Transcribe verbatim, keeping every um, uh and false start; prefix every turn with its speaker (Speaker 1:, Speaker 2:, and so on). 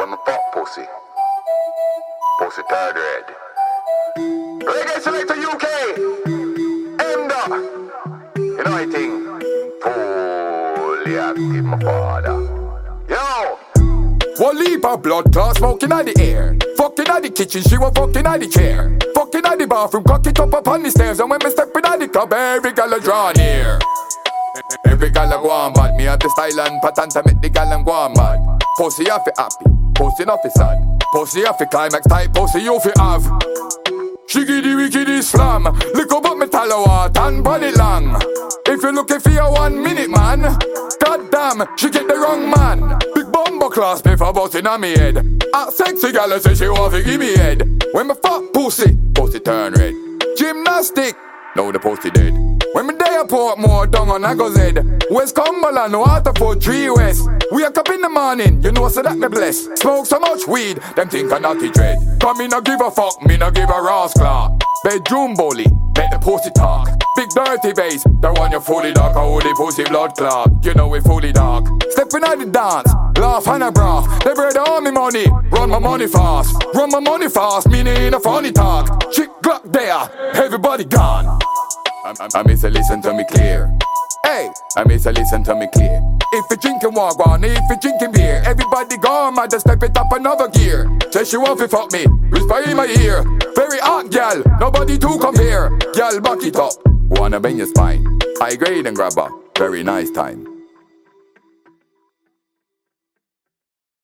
Speaker 1: When me fuck pussy, pussy third red. Reggae Selector U K, Emda. You know I think fully active, my father. Yo.
Speaker 2: One leap of blood clot smoking out the air. Fucking out the kitchen, she was fucking out the chair. Fucking out the bathroom, cock it up upon the stairs. And when me stepping out the club, every gal a draw near. Every gal a go on bad. Me have the style and pattern to make the gal and go on mad. Pussy off it happy, pussy off it sad. Pussy off it climax type, pussy you fi have. She give the wickedest slam. Look up at me talawat and body long. If you looking for your one minute man, goddamn, she get the wrong man. Big bumbo class me for busting on me head. A sexy gal say she want to give me head. When me fuck pussy, pussy turn red. Gymnastic, now the pussy dead. When me day a Portmore down on Agos head. West Cumberland, Waterford, Tree West. Wake up in the morning, you know so that me bless. Smoke so much weed, them think I naughty dread. Come me no give a fuck, me no give a rascal. Bedroom bully, make the pussy talk. Big dirty bass, the one you fully dark. How the pussy blood clot, you know we fully dark. Stepping out the dance, laugh and a braff. They bread on me money, run my money fast. Run my money fast, meaning a funny talk. Chick Glock there, everybody gone. I, I, I miss a listen to me clear. Hey, I miss a listen to me clear. If you drinking water, if you drinking beer, everybody gone, man, just step it up another gear. Say she want to fuck me, whisper in my ear. Very hot, gal, nobody to compare. Gal, back it up, wanna bend your spine. High grade and grab up, very nice time.